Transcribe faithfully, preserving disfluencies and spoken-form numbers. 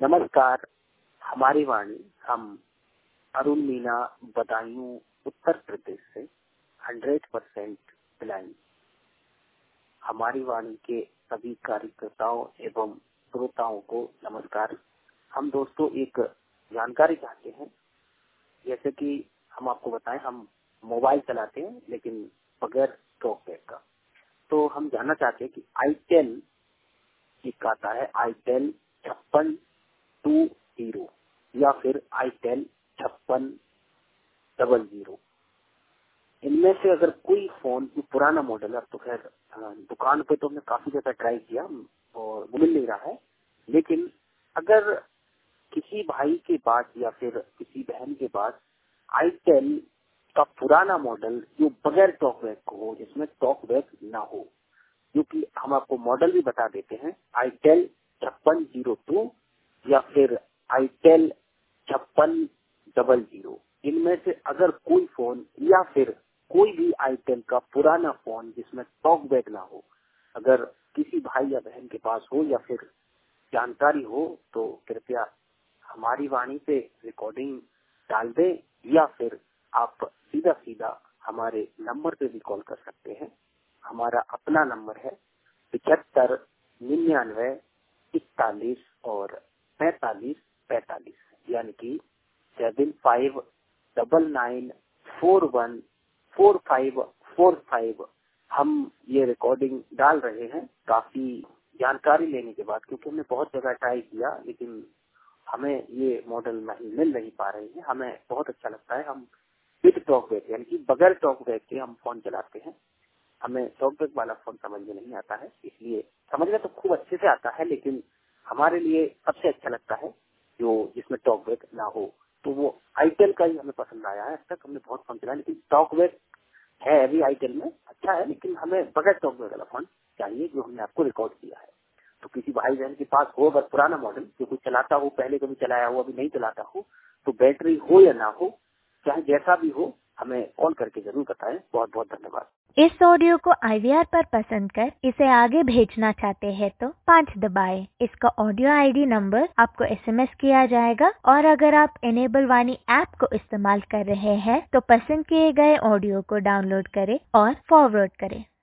नमस्कार, हमारी वाणी हम अरुण मीना बदायूं उत्तर प्रदेश से हंड्रेड परसेंट ब्लाइंड। हमारी वाणी के सभी कार्यकर्ताओं एवं श्रोताओं को नमस्कार। हम दोस्तों एक जानकारी चाहते हैं, जैसे कि हम आपको बताएं, हम मोबाइल चलाते हैं लेकिन बगैर टॉकबैक का। तो हम जानना चाहते हैं कि आईटेल एक आता है आईटेल छप्पन टू जीरो या फिर आईटेल छप्पन डबल जीरो। इनमें से अगर कोई फोन जो पुराना मॉडल है, तो खैर दुकान पे तो हमने काफी ज्यादा ट्राई किया और मिल नहीं रहा है, लेकिन अगर किसी भाई के पास या फिर किसी बहन के पास आईटेल का पुराना मॉडल जो बगैर टॉकबैक हो, जिसमें टॉकबैक ना हो, क्योंकि हम आपको मॉडल भी बता देते हैं, आईटेल छप्पन जीरो टू या फिर आईटेल छप्पन डबल जीरो। इनमें से अगर कोई फोन या फिर कोई भी आईटेल का पुराना फोन जिसमें टॉकबैक ना हो, अगर किसी भाई या बहन के पास हो या फिर जानकारी हो, तो कृपया हमारी वाणी पे रिकॉर्डिंग डाल दें या फिर आप सीधा सीधा हमारे नंबर पे भी कॉल कर सकते हैं। हमारा अपना नंबर है पिछहत्तर निन्यानवे इकतालीस और पैतालीस पैतालीस, यानी कि seven five double nine four one four five four five. हम ये रिकॉर्डिंग डाल रहे हैं काफी जानकारी लेने के बाद, क्योंकि हमने बहुत जगह ट्राई किया लेकिन हमें ये मॉडल नहीं मिल नहीं पा रहे हैं। हमें बहुत अच्छा लगता है, हम विद टॉकबैक यानी कि बगैर टॉकबैक के हम फोन चलाते हैं। हमें टॉकबैक वाला फोन समझ में नहीं आता है, इसलिए समझ में तो खूब अच्छे से आता है, लेकिन हमारे लिए सबसे अच्छा लगता है जो जिसमें टॉकबैक ना हो। तो वो आईटेल का ही हमें पसंद आया है। अब तक हमने बहुत फोन चलाया, लेकिन टॉकबैक है अभी आईटेल में अच्छा है, लेकिन हमें बगैर टॉकबैक वाला फोन चाहिए जो हमने आपको रिकॉर्ड किया है। तो किसी भाई बहन के पास हो अगर पुराना मॉडल जो कुछ चलाता हो, पहले कभी चलाया हो, अभी नहीं चलाता हो, तो बैटरी हो या ना हो, चाहे जैसा भी हो, हमें कॉल करके जरूर बताएं। बहुत बहुत धन्यवाद। इस ऑडियो को आई वी आर पर पसंद कर इसे आगे भेजना चाहते हैं तो पाँच दबाएं। इसका ऑडियो आईडी नंबर आपको एसएमएस किया जाएगा, और अगर आप इनेबल वाणी ऐप को इस्तेमाल कर रहे हैं तो पसंद किए गए ऑडियो को डाउनलोड करें और फॉरवर्ड करें।